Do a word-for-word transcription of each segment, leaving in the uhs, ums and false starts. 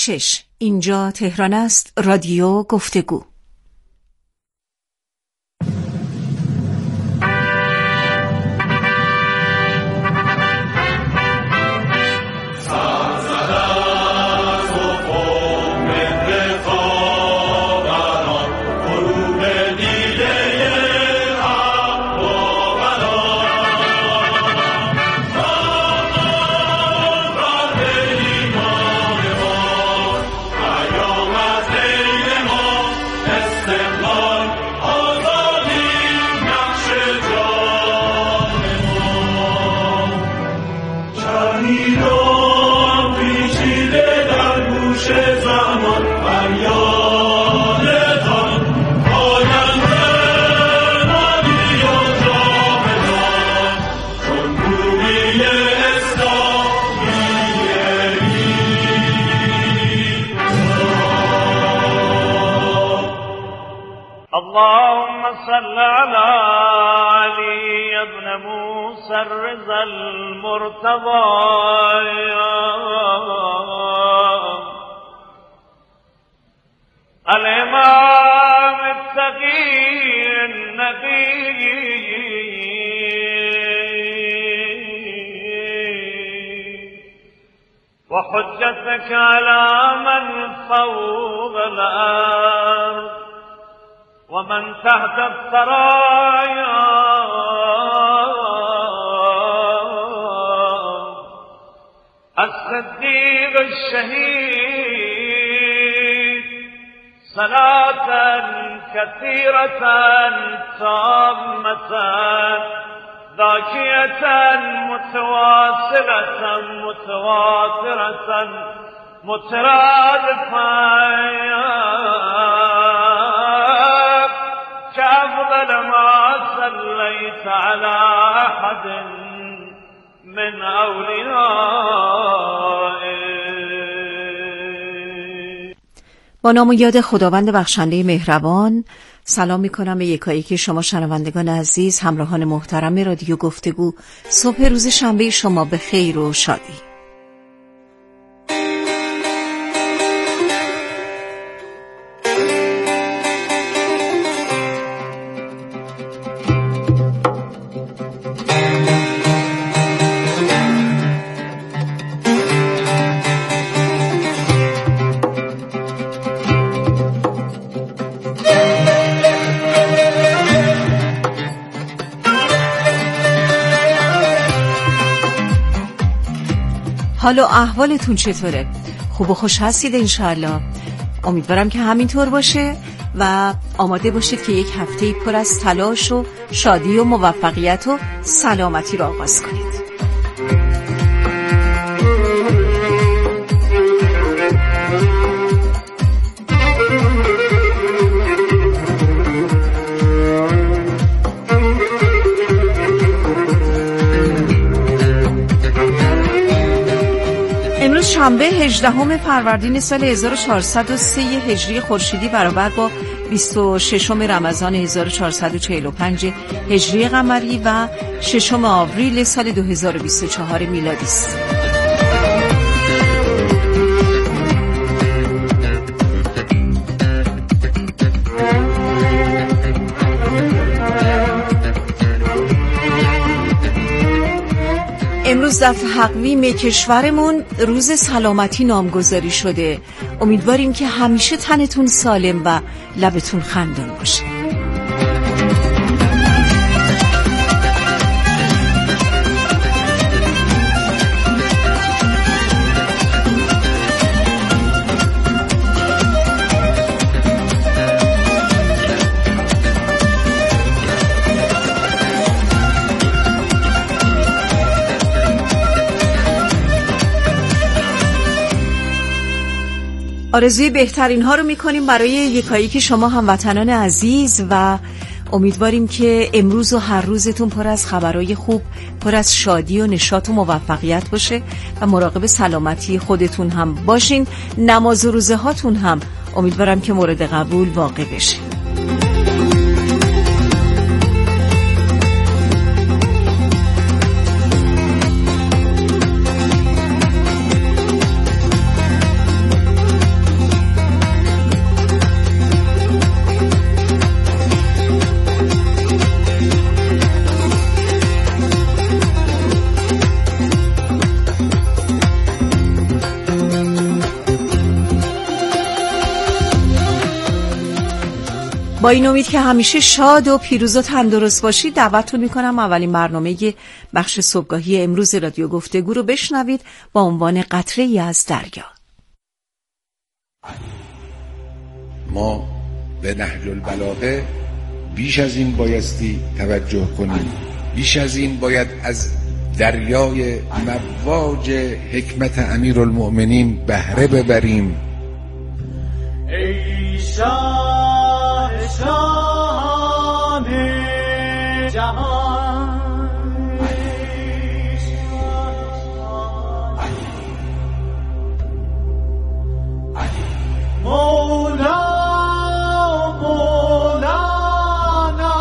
شش. اینجا تهران است. رادیو گفتگو. اللهم صل على علي بن موسى الرضا المرتضى الإمام التقي النبي وحجتك على من فوق الأرض ومن تحت الثرايا الصديق الشهيد صلاة كثيرة تامة ذاكية متواصلة متواترة مترادفة كأفضل ما صليت على أحد من أوليائه. با نام و یاد خداوند بخشنده مهربان سلام میکنم به یکایک شما شنوندگان عزیز، همراهان محترم رادیو گفتگو. صبح روز شنبه شما به خیر و شادی. حال و احوالتون چطوره؟ خوب و خوش هستید انشالله؟ امیدوارم که همینطور باشه و آماده باشید که یک هفته پر از تلاش و شادی و موفقیت و سلامتی رو آغاز کنید. شنبه هجدهم فروردین سال هزار و چهارصد و سه هجری خورشیدی برابر با بیست و ششم رمضان هزار و چهارصد و چهل و پنج هجری قمری و ششم آوریل سال دو هزار و بیست و چهار میلادی است. امروز در تقویم کشورمون روز سلامتی نامگذاری شده. امیدواریم که همیشه تنتون سالم و لبتون خندان باشه. آرزوی بهترین ها رو میکنیم برای یکایی که شما هموطنان عزیز و امیدواریم که امروز و هر روزتون پر از خبرهای خوب، پر از شادی و نشاط و موفقیت باشه و مراقب سلامتی خودتون هم باشین. نماز و روزه هاتون هم امیدوارم که مورد قبول واقع بشه. با این امید که همیشه شاد و پیروز و تندرست باشید دعوتتون میکنم اولین برنامه بخش صبحگاهی امروز رادیو گفتگو رو بشنوید با عنوان قطره‌ای از دریا. ما به نهج البلاغه بیش از این بایستی توجه کنیم، بیش از این باید از دریای مواج حکمت امیرالمؤمنین بهره ببریم. ای شاه شاهان جهان، مولا مولانا،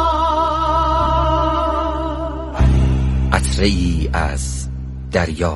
قطره‌ای از دریا.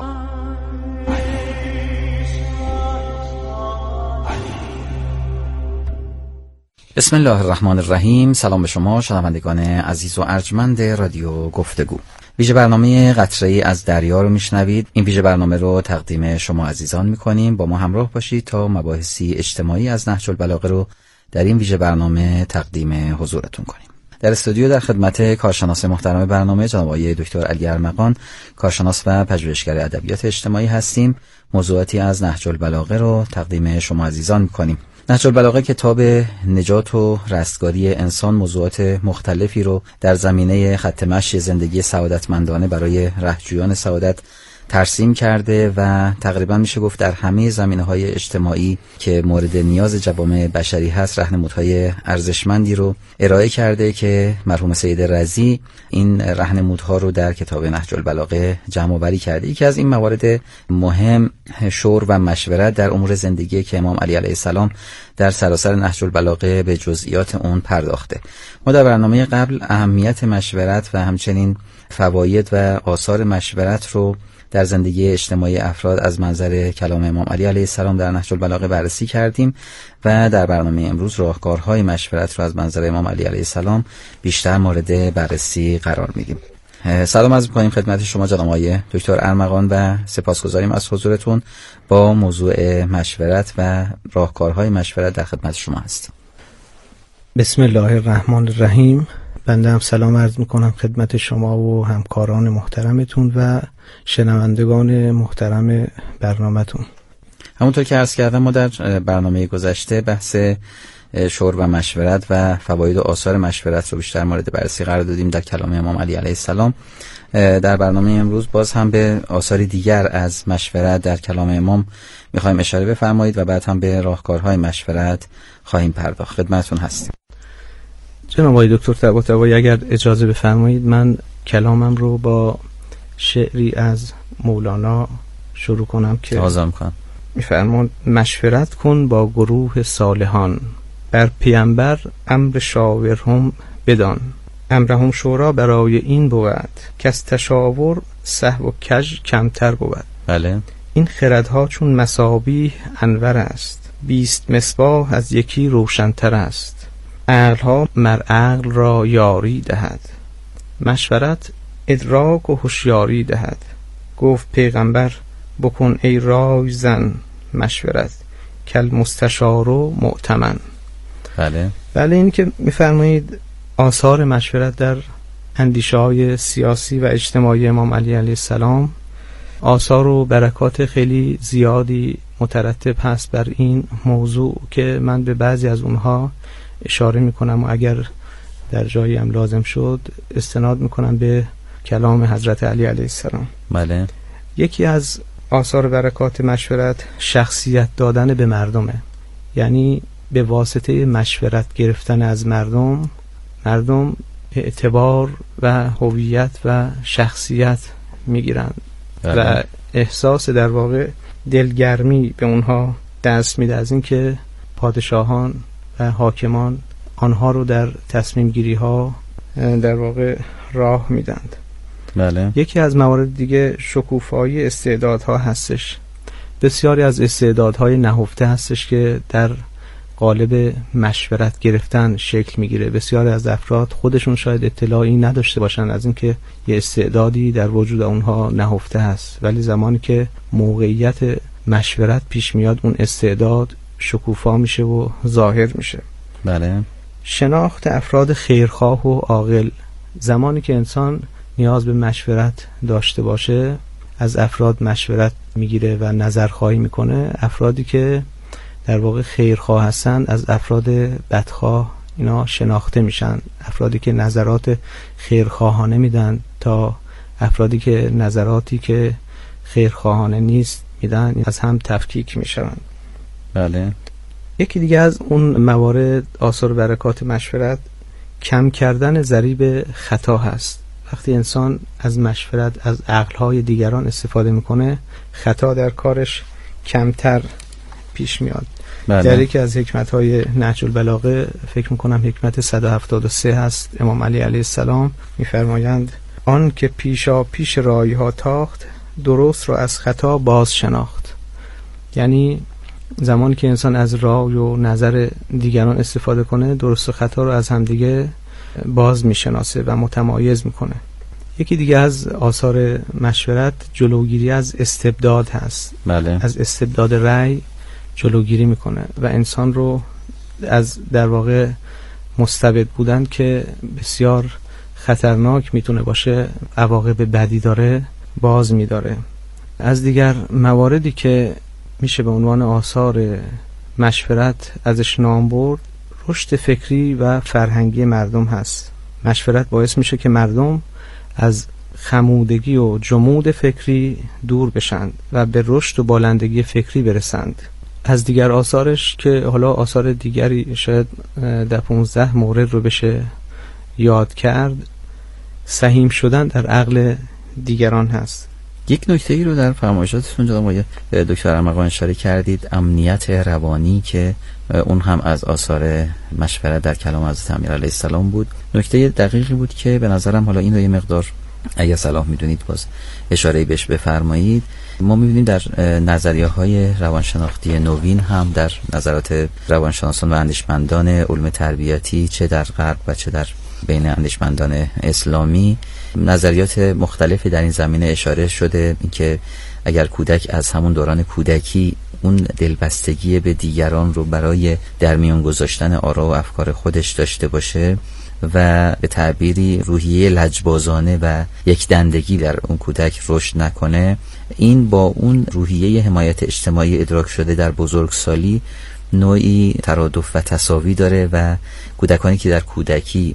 بسم الله الرحمن الرحیم. سلام به شما شنوندگان عزیز و ارجمند رادیو گفتگو. ویژه برنامه قطره‌ای از دریا رو میشنوید. این ویژه برنامه رو تقدیم شما عزیزان میکنیم. با ما همراه باشید تا مباحثی اجتماعی از نهج البلاغه رو در این ویژه برنامه تقدیم حضورتون کنیم. در استودیو در خدمت کارشناس محترم برنامه جناب آقای دکتر علی ارمغان، کارشناس و پژوهشگر ادبیات اجتماعی هستیم. موضوعاتی از نهج البلاغه رو تقدیم شما عزیزان میکنیم. نهج البلاغه کتاب نجات و رستگاری انسان موضوعات مختلفی رو در زمینه خط مشی زندگی سعادتمندانه برای رهجویان سعادت ترسیم کرده و تقریبا میشه گفت در همه زمینه‌های اجتماعی که مورد نیاز جوامع بشری هست راهنمودهای ارزشمندی رو ارائه کرده که مرحوم سید رضی این راهنمودها رو در کتاب نهج البلاغه جمع آوری کرده. یکی از این موارد مهم شور و مشورت در امور زندگی که امام علی علیه السلام در سراسر نهج البلاغه به جزئیات اون پرداخته. ما در برنامه قبل اهمیت مشورت و همچنین فواید و آثار مشورت رو در زندگی اجتماعی افراد از منظر کلام امام علی علیه السلام در نهج البلاغه بررسی کردیم و در برنامه امروز راهکارهای مشورت رو از منظر امام علی علیه السلام بیشتر مورد بررسی قرار میدیم. سلام عرض می‌کنیم خدمت شما جناب آقای دکتر ارمغان و سپاسگزاریم از حضورتون. با موضوع مشورت و راهکارهای مشورت در خدمت شما هستیم. بسم الله الرحمن الرحیم. بنده هم سلام عرض میکنم خدمت شما و همکاران محترمتون و شنوندگان محترم برنامه‌تون. همونطور که عرض کردم ما در برنامه گذشته بحث شور و مشورت و فواید و آثار مشورت رو بیشتر مورد بررسی قرار دادیم در کلام امام علی علیه السلام. در برنامه امروز باز هم به آثار دیگر از مشورت در کلام امام میخوایم اشاره بفرمایید و بعد هم به راهکارهای مشورت خواهیم پرداخت. خدمتتون هستیم. جناب آقای دکتر طباطبایی اگر اجازه بفرمایید من کلامم رو با شعری از مولانا شروع کنم که تازه میکنم. میفرمان: مشورت کن با گروه صالحان، بر پیامبر امر شاورهم بدان. امرهم شورا برای این بود، که از تشاور سهو و کج کمتر بود. بله. این خردها چون مصابیح انور است، بیست مصباح از یکی روشنتر است. عقلها مر عقل را یاری دهد، مشورت ادراک و هوشیاری دهد. گفت پیغمبر بکن ای رای زن مشورت، کل مستشار و مؤتمن. بله. بله این که میفرمایید آثار مشورت در اندیشه‌های سیاسی و اجتماعی امام علی علیه السلام، آثار و برکات خیلی زیادی مترتب هست بر این موضوع که من به بعضی از اونها اشاره میکنم و اگر در جایی هم لازم شد استناد میکنم به کلام حضرت علی علیه السلام. بله. یکی از آثار برکات مشورت شخصیت دادن به مردمه، یعنی به واسطه مشورت گرفتن از مردم مردم اعتبار و هویت و شخصیت میگیرن و احساس در واقع دلگرمی به اونها دست میده از این که پادشاهان و حاکمان آنها رو در تصمیم گیری ها در واقع راه میدند. بله. یکی از موارد دیگه شکوفایی استعدادها هستش. بسیاری از استعدادهای نهفته هستش که در قالب مشورت گرفتن شکل میگیره. بسیاری از افراد خودشون شاید اطلاعی نداشته باشن از اینکه یه استعدادی در وجود اونها نهفته هست، ولی زمانی که موقعیت مشورت پیش میاد اون استعداد شکوفا میشه و ظاهر میشه. بله. شناخت افراد خیرخواه و عاقل. زمانی که انسان نیاز به مشورت داشته باشه از افراد مشورت میگیره و نظرخواهی میکنه. افرادی که در واقع خیرخواه هستن از افراد بدخواه اینا شناخته میشن. افرادی که نظرات خیرخواهانه میدن تا افرادی که نظراتی که خیرخواهانه نیست میدن از هم تفکیک میشن. بله. یکی دیگه از اون موارد آثار برکات مشورت کم کردن ضریب خطا هست. وقتی انسان از مشورت از عقلهای دیگران استفاده میکنه خطا در کارش کمتر پیش میاد. بله. در یکی از حکمت‌های نهج البلاغه فکر میکنم حکمت صد و هفتاد و سه هست، امام علی علیه السلام میفرمایند آن که پیشا پیش رایها تاخت درست را از خطا باز شناخت. یعنی زمانی که انسان از رای و نظر دیگران استفاده کنه درست و خطا رو از همدیگه باز میشناسه و متمایز میکنه. یکی دیگه از آثار مشورت جلوگیری از استبداد هست. بله. از استبداد رأی جلوگیری میکنه و انسان رو از در واقع مستبد بودن که بسیار خطرناک میتونه باشه، عواقب بدی داره، باز میداره. از دیگر مواردی که میشه به عنوان آثار مشورت ازش نام برد رشد فکری و فرهنگی مردم هست. مشورت باعث میشه که مردم از خمودگی و جمود فکری دور بشند و به رشد و بالندگی فکری برسند. از دیگر آثارش که حالا آثار دیگری شاید در پونزده مورد رو بشه یاد کرد، سهیم شدن در عقل دیگران هست. یک نکته ای رو در فرمایشاتتون جناب آقای دکتر ارمغان اشاره کردید، امنیت روانی، که اون هم از آثار مشورت در کلام حضرت امیر علیه السلام بود. نکته دقیقی بود که به نظرم حالا این رو یه مقدار اگه صلاح میدونید باز اشاره‌ای بهش بفرمایید. ما می‌بینیم در نظریه‌های روانشناختی نوین هم در نظرات روانشناسان و اندیشمندان علوم تربیتی چه در غرب و چه در بین اندیشمندان اسلامی نظریات مختلفی در این زمینه اشاره شده، اینکه اگر کودک از همون دوران کودکی اون دلبستگی به دیگران رو برای در میان گذاشتن آرا و افکار خودش داشته باشه و به تعبیری روحیه لجبازانه و یک دندگی در اون کودک رشد نکنه، این با اون روحیه حمایت اجتماعی ادراک شده در بزرگسالی نوعی ترادف و تساوی داره و کودکانی که در کودکی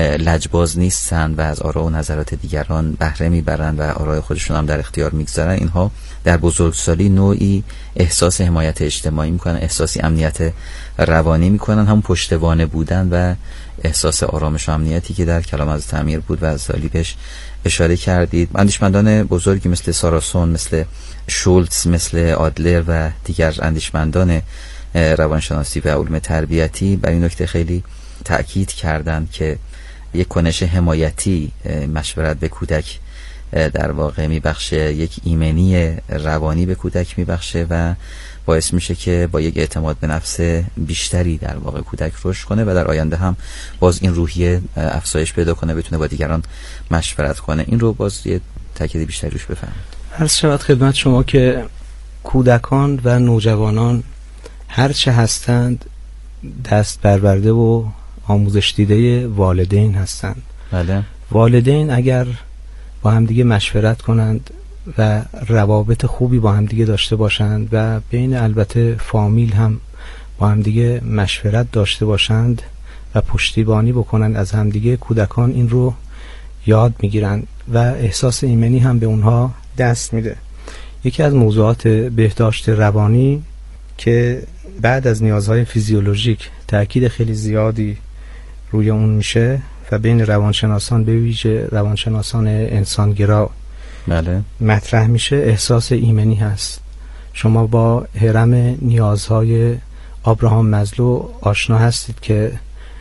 لجباز نیستن و از آرا و نظرات دیگران بهره میبرن و آرای خودشون هم در اختیار میگذارن، اینها در بزرگسالی نوعی احساس حمایت اجتماعی میکنن، احساسی امنیت روانی میکنن، هم پشتوانه بودن و احساس آرامش و امنیتی که در کلام حضرت امیر بود و از سالی بهش اشاره کردید. اندیشمندان بزرگی مثل ساراسون، مثل شولتز، مثل آدلر و دیگر اندیشمندان روانشناسی و علوم تربیتی بر این نکته خیلی تأکید کردند که یک کنش حمایتی مشورت به کودک در واقع میبخشه، یک ایمنی روانی به کودک میبخشه و باعث میشه که با یک اعتماد به نفس بیشتری در واقع کودک رشد کنه و در آینده هم باز این روحیه افزایش پیدا کنه، بتونه با دیگران مشورت کنه. این رو باز یه تاکید بیشتری روش بفرمایید. عرض شود خدمت شما که کودکان و نوجوانان هر چه هستند دست پرورده و آموزش دیده والدین هستند. بله. والدین اگر با هم دیگه مشورت کنند و روابط خوبی با هم دیگه داشته باشند و بین البته فامیل هم با هم دیگه مشورت داشته باشند و پشتیبانی بکنند از هم دیگه، کودکان این رو یاد میگیرند و احساس ایمنی هم به اونها دست میده. یکی از موضوعات بهداشت روانی که بعد از نیازهای فیزیولوژیک تأکید خیلی زیادی روی اون میشه و بین روانشناسان به ویژه روانشناسان انسانگرا بله مطرح میشه، احساس ایمنی هست. شما با هرم نیازهای آبراهام مزلو آشنا هستید که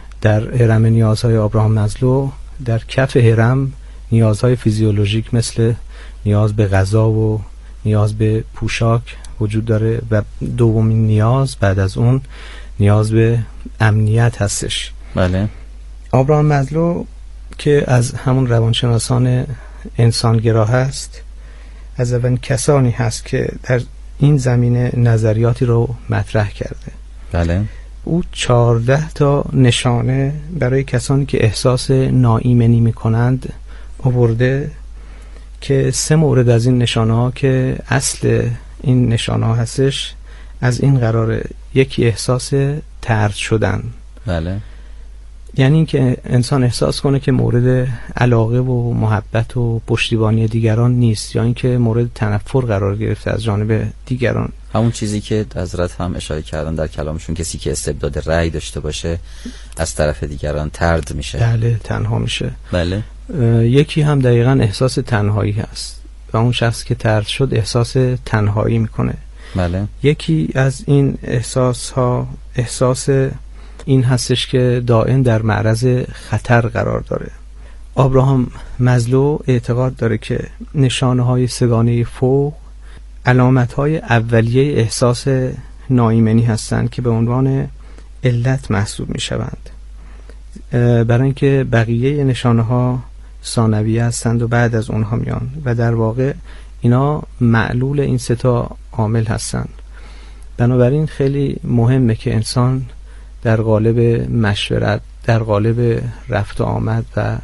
در هرم نیازهای آبراهام مزلو در کف هرم نیازهای فیزیولوژیک مثل نیاز به غذا و نیاز به پوشاک وجود داره و دومین نیاز بعد از اون نیاز به امنیت هستش. بله. آبراهام مزلو که از همون روانشناسان انسانگرا هست، از اولین کسانی هست که در این زمینه نظریاتی رو مطرح کرده. بله. او چهارده تا نشانه برای کسانی که احساس ناایمنی میکنند آورده که سه مورد از این نشانه ها که اصل این نشانه ها هستش از این قراره. یکی احساس طرد شدن، بله، یعنی اینکه انسان احساس کنه که مورد علاقه و محبت و پشتیبانی دیگران نیست، یا اینکه مورد تنفر قرار گرفته از جانب دیگران. هم چیزی که حضرت هم اشاره کردن در کلامشون، کسی که استبداد رأی داشته باشه از طرف دیگران طرد میشه، بله، تنها میشه. بله. یکی هم دقیقاً احساس تنهایی هست و اون شخص که طرد شد احساس تنهایی میکنه. بله. یکی از این احساس ها احساس این هستش که دائم در معرض خطر قرار داره. آبراهام مزلو اعتقاد داره که نشانه های سگانه فوق علامت های اولیه احساس ناایمنی هستند که به عنوان علت محسوب می شوند، برای اینکه بقیه نشانه ها ثانویه هستند و بعد از اونها میان و در واقع اینا معلول این سه تا عامل هستند. بنابراین خیلی مهمه که انسان در قالب مشورت، در قالب رفت و آمد و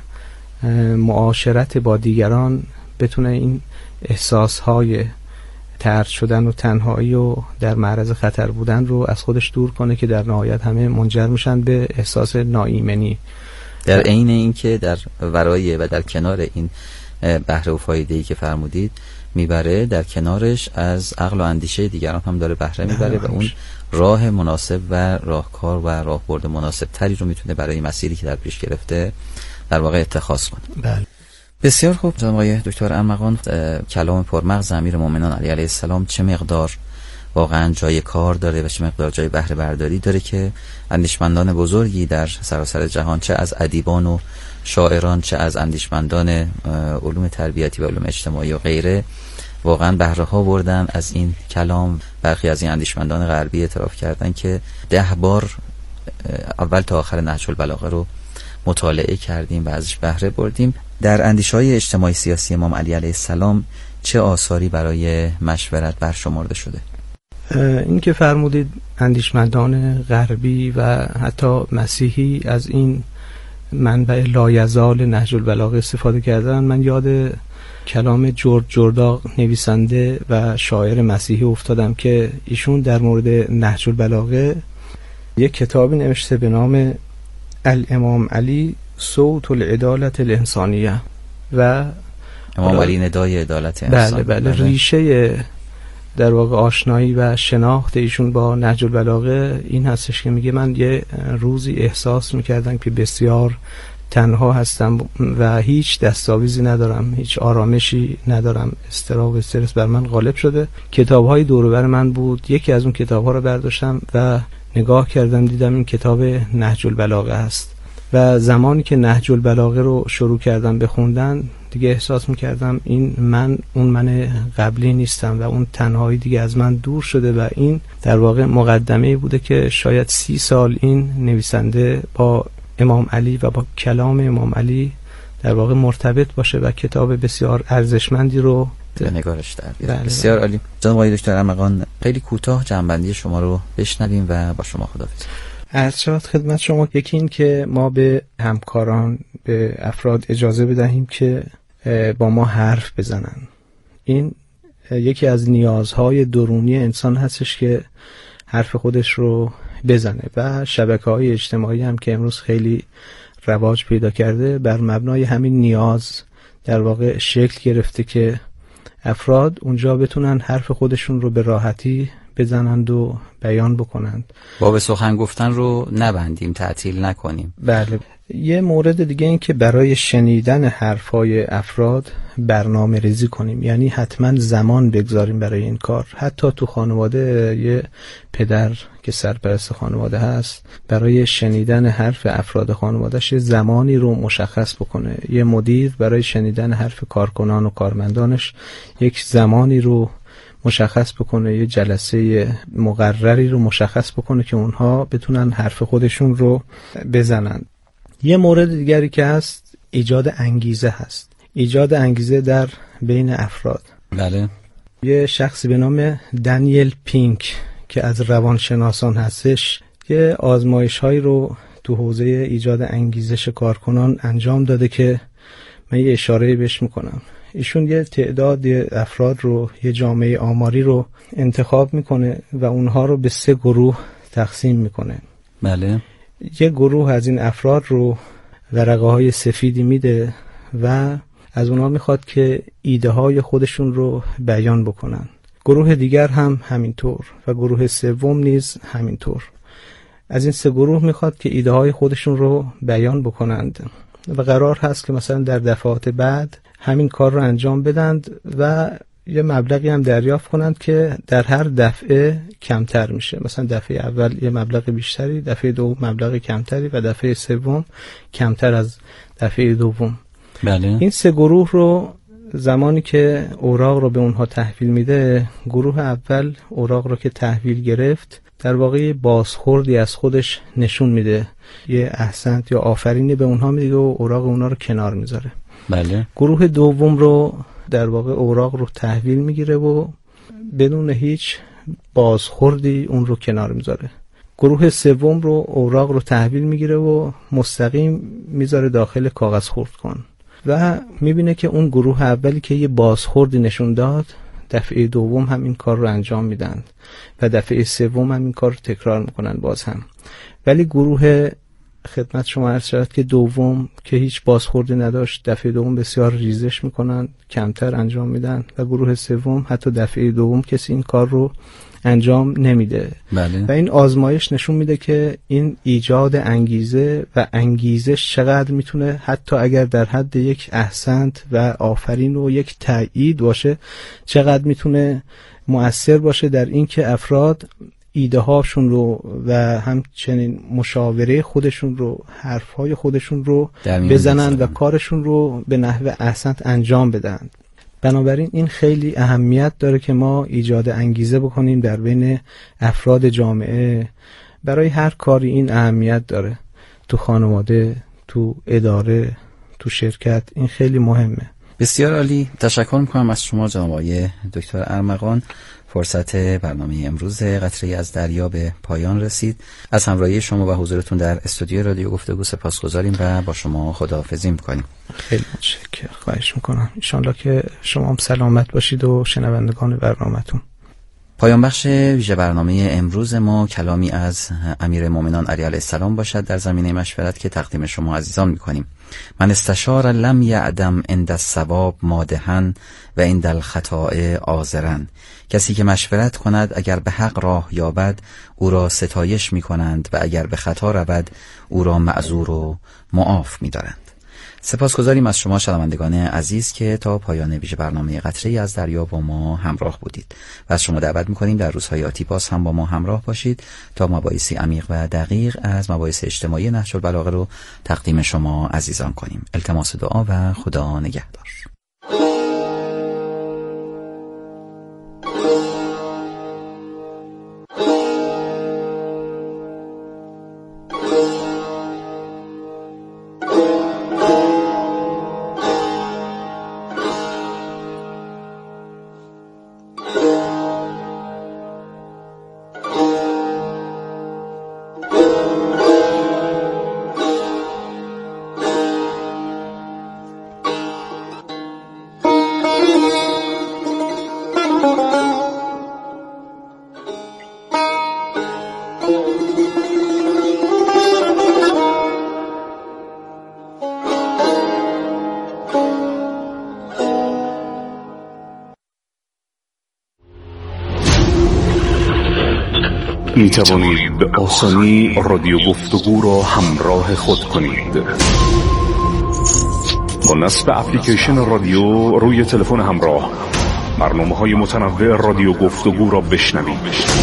معاشرت با دیگران بتونه این احساسهای طرد شدن و تنهایی و در معرض خطر بودن رو از خودش دور کنه که در نهایت همه منجر میشن به احساس ناایمنی. در عین این که در ورای و در کنار این بهره و فایده‌ای که فرمودید میبره، در کنارش از عقل و اندیشه دیگران هم داره بهره میبره و اون راه مناسب و راهکار و راهبرد مناسب تری رو میتونه برای مسیری که در پیش گرفته در واقع اتخاذ کنه. بله. بسیار خوب جناب آقای دکتر ارمغان، کلام پرمغز امیرالمومنین علی علیه السلام چه مقدار واقعا جای کار داره و چه مقدار جای بهره برداری داره که اندیشمندان بزرگی در سراسر جهان، چه از ادیبان و شاعران، چه از اندیشمندان علوم تربیتی و علوم اجتماعی و غیره، واقعا بهره ها بردن از این کلام. برخی از این اندیشمندان غربی اعتراف کردن که ده بار اول تا آخر نهج البلاغه رو مطالعه کردیم و ازش بهره بردیم. در اندیشه‌های اجتماعی سیاسی امام علی علیه السلام چه آثاری برای مشورت برشمرده شده؟ این که فرمودید اندیشمندان غربی و حتی مسیحی از این منبع لایزال نهج البلاغه استفاده کردن، من یاد کلام جورج جرداق نویسنده و شاعر مسیحی افتادم که ایشون در مورد نهج البلاغه یک کتابی نوشته به نام الامام علی صوت العدالت الانسانیه و امام علی ندای عدالت انسان. بله بله ریشه در واقع آشنایی و شناخت ایشون با نهج البلاغه این هستش که میگه من یه روزی احساس میکردم که بسیار تنها هستم و هیچ دستاویزی ندارم، هیچ آرامشی ندارم، اضطراب و استرس بر من غالب شده. کتاب‌های دور و بر من بود، یکی از اون کتاب‌ها رو برداشتم و نگاه کردم، دیدم این کتاب نهج البلاغه است و زمانی که نهج البلاغه رو شروع کردم بخوندن دیگه احساس میکردم این من اون من قبلی نیستم و اون تنهایی دیگه از من دور شده و این در واقع مقدمه‌ای بوده که شاید سی سال این نویسنده با امام علی و با کلام امام علی در واقع مرتبط باشه و کتاب بسیار ارزشمندی رو به نگارش در بیاره. بسیار عالی. جناب آقای دکتر ارمغان، خیلی کوتاه جنبندی شما رو بشنویم و با شما خداحافظی. عرض شد خدمت شما. یکی این که ما به همکاران، به افراد اجازه بدهیم که با ما حرف بزنن. این یکی از نیازهای درونی انسان هستش که حرف خودش رو بزنه و شبکه‌های اجتماعی هم که امروز خیلی رواج پیدا کرده بر مبنای همین نیاز در واقع شکل گرفته که افراد اونجا بتونن حرف خودشون رو به راحتی بزنند و بیان بکنند. باب سخن گفتن رو نبندیم، تعطیل نکنیم. بله. یه مورد دیگه این که برای شنیدن حرفای افراد برنامه ریزی کنیم، یعنی حتما زمان بگذاریم برای این کار. حتی تو خانواده یه پدر که سرپرست خانواده هست برای شنیدن حرف افراد خانوادهش زمانی رو مشخص بکنه. یه مدیر برای شنیدن حرف کارکنان و کارمندانش یک زمانی رو مشخص بکنه، یه جلسه مقرری رو مشخص بکنه که اونها بتونن حرف خودشون رو بزنن. یه مورد دیگری که هست ایجاد انگیزه هست. ایجاد انگیزه در بین افراد. بله. یه شخصی به نام دانیل پینک که از روانشناسان هستش یه آزمایش هایی رو تو حوزه ایجاد انگیزش کارکنان انجام داده که من یه اشاره بهش میکنم. ایشون یه تعداد افراد رو، یه جامعه آماری رو انتخاب میکنه و اونها رو به سه گروه تقسیم میکنه. بله. یه گروه از این افراد رو ورقه های سفیدی میده و از اونها میخواد که ایده های خودشون رو بیان بکنن. گروه دیگر هم همینطور و گروه سوم نیز همینطور. از این سه گروه میخواد که ایده های خودشون رو بیان بکنند و قرار هست که مثلا در دفعات بعد همین کار رو انجام بدند و یه مبلغی هم دریافت کنند که در هر دفعه کمتر میشه. مثلا دفعه اول یه مبلغ بیشتری، دفعه دوم مبلغ کمتری و دفعه سوم کمتر از دفعه دوم. بله. این سه گروه رو زمانی که اوراق رو به اونها تحویل میده، گروه اول اوراق رو که تحویل گرفت در واقع بازخوردی از خودش نشون میده، یه احسنت یا آفرینی به اونها میده و اوراق اونها رو کنار میذاره. بله. گروه دوم رو در واقع اوراق رو تحویل میگیره و بدون هیچ بازخوردی اون رو کنار میذاره. گروه سوم رو اوراق رو تحویل میگیره و مستقیم میذاره داخل کاغذ خورد کن و میبینه که اون گروه اولی که یه بازخوردی نشون داد، دفعه دوم هم این کار رو انجام میدن و دفعه سوم هم این کار رو تکرار میکنن باز هم. ولی گروه خدمت شما عرض شد که دوم که هیچ بازخوردی نداشت، دفعه دوم بسیار ریزش میکنن، کمتر انجام میدن و گروه سوم حتی دفعه دوم کسی این کار رو انجام نمیده. بله. و این آزمایش نشون میده که این ایجاد انگیزه و انگیزش چقدر میتونه حتی اگر در حد یک احسنت و آفرین و یک تایید باشه، چقدر میتونه مؤثر باشه در این که افراد ایده هاشون رو و همچنین مشاوره خودشون رو، حرف های خودشون رو بزنن و کارشون رو به نحو احسنت انجام بدن. بنابراین این خیلی اهمیت داره که ما ایجاد انگیزه بکنیم در بین افراد جامعه. برای هر کاری این اهمیت داره، تو خانواده، تو اداره، تو شرکت، این خیلی مهمه. بسیار عالی. تشکر میکنم از شما جناب آقای دکتر ارمغان. فرصت برنامه امروز قطره‌ای از دریا به پایان رسید. از همراهی شما و حضورتون در استودیو رادیو گفتگو سپاسگزاریم و با شما خداحافظی میکنیم. خیلی متشکرم. خواهش میکنم. انشالله که شما هم سلامت باشید و شنوندگان برنامه‌تون. پایان بخش ویژه برنامه امروز ما کلامی از امیر مومنان علی علیه السلام باشد در زمینه مشورت که تقدیم شما عزیزان میکنیم. من استشار لم یعدم عند الصواب مادحا و عند الخطاء عاذرا. کسی که مشورت کند اگر به حق راه یابد او را ستایش میکنند و اگر به خطا رود او را معذور و معاف میدارند. سپاسگزاریم از شما شنوندگان عزیز که تا پایان ویژه برنامه قطره‌ای از دریا با ما همراه بودید و از شما دعوت می‌کنیم در روزهای آتی باز هم با ما همراه باشید تا مباحثی عمیق و دقیق از مباحث اجتماعی نهج البلاغه رو تقدیم شما عزیزان کنیم. التماس دعا و خدا نگهدار. می توانید به آسانی رادیو گفتگو را همراه خود کنید. با نصب اپلیکیشن رادیو روی تلفن همراه برنامه‌های متنوع رادیو گفتگو را بشنوید.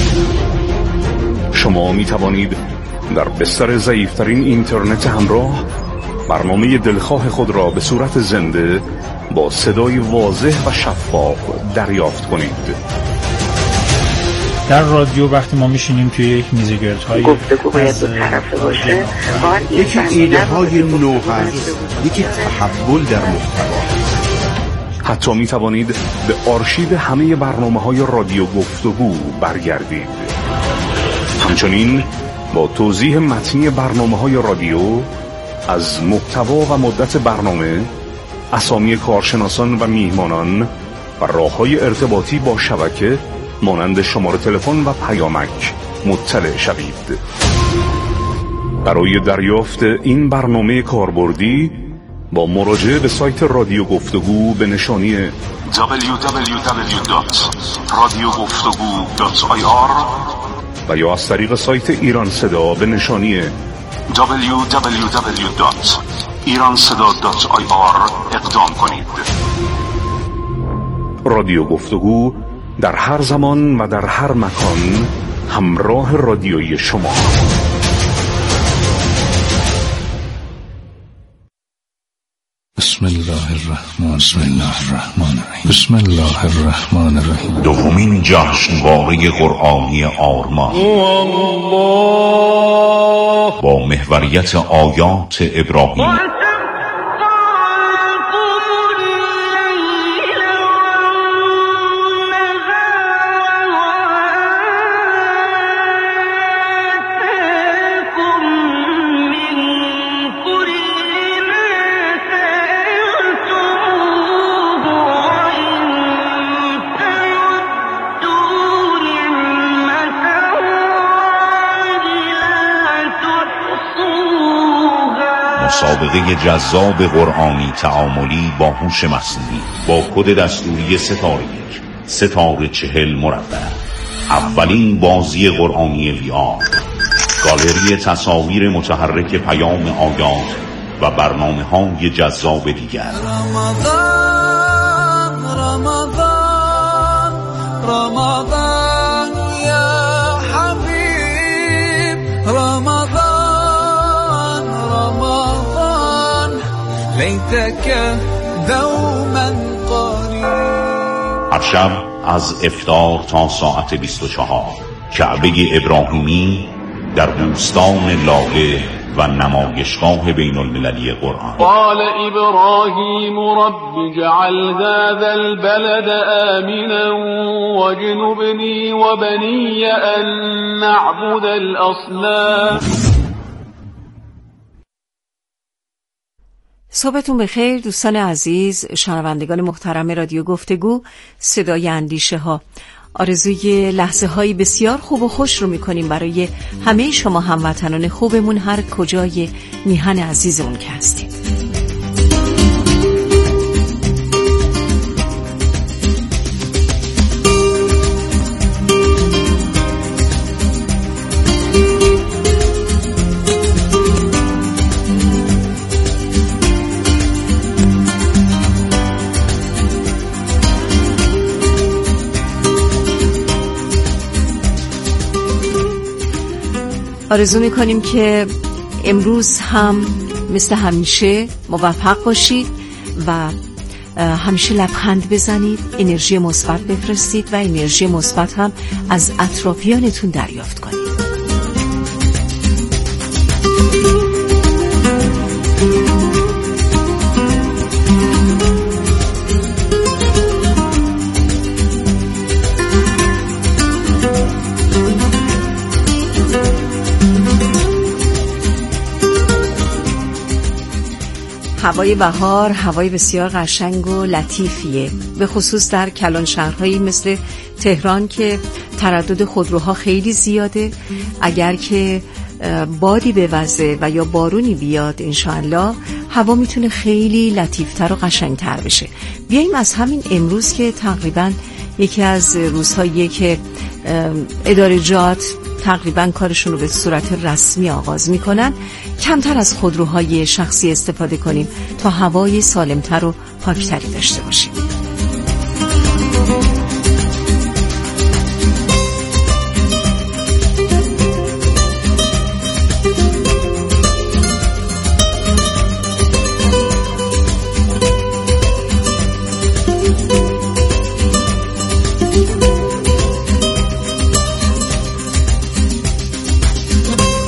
شما می توانید در بستر ضعیف‌ترین اینترنت همراه برنامه دلخواه خود را به صورت زنده با صدای واضح و شفاف دریافت کنید. در رادیو وقتی ما میشینیم توی یک میزگردهای گفتگو باید دو طرفه باشه، یکی ایده های نو هست، یکی تحول در محتوا. حتی می توانید به آرشیو همه برنامه های رادیو گفتگو برگردید. همچنین با توضیح متنی برنامه‌های رادیو از محتوا و مدت برنامه، اسامی کارشناسان و میهمانان و راه‌های ارتباطی با شبکه مانند شماره تلفن و پیامک مطلع شوید. برای دریافت این برنامه کاربردی با مراجعه به سایت رادیو گفتگو به نشانی دبلیو دبلیو دبلیو دات رادیو گفتگو دات آی آر و یا از طریق سایت ایران صدا به نشانی دبلیو دبلیو دبلیو دات ایران صدا دات آی آر اقدام کنید. رادیو گفتگو در هر زمان و در هر مکان همراه رادیویی شما. بسم الله الرحمن بسم الله الرحمن الرحیم بسم الله الرحمن الرحیم. دومین جشنواره قرآنی آرمان با محوریت آیات ابراهیم مسابقه جذاب قرآنی تعاملی با هوش مصنوعی با کد دستوری ستاره یک ستاره چهل مربع. اولین بازی قرآنی وی آر، گالری تصاویر متحرک پیام آیات و برنامه های جذاب دیگر. رمضان رمضان رمضان یا حبیب رمضان رمضان لیتک دوما قریب. هر شب از افطار تا ساعت بیست و چهار کعبه ابراهیمی در بوستان لاله و نمایشگاه بین المللی قرآن. قال ابراهیم رب اجعل هذا البلد آمنا واجنبني وبني ان نعبد الاصنام. صبحتون بخیر دوستان عزیز، شنوندگان محترم رادیو گفتگو صدای اندیشه ها. آرزوی لحظه هایی بسیار خوب و خوش رو میکنیم برای همه شما هموطنان خوبمون هر کجای میهن عزیزمون که هستید. آرزو میکنیم که امروز هم مثل همیشه موفق باشید و همیشه لبخند بزنید، انرژی مثبت بفرستید و انرژی مثبت هم از اطرافیانتون دریافت کنید. هوای بهار هوای بسیار قشنگ و لطیفیه، به خصوص در کلان شهرهایی مثل تهران که تردد خودروها خیلی زیاده. اگر که بادی بوزه و یا بارونی بیاد انشاءالله هوا میتونه خیلی لطیفتر و قشنگتر بشه. بیاییم از همین امروز که تقریبا یکی از روزهایی که ادارجات تقریبا کارشون رو به صورت رسمی آغاز میکنن کمتر از خودروهای شخصی استفاده کنیم تا هوای سالمتر و پاکتری داشته باشیم.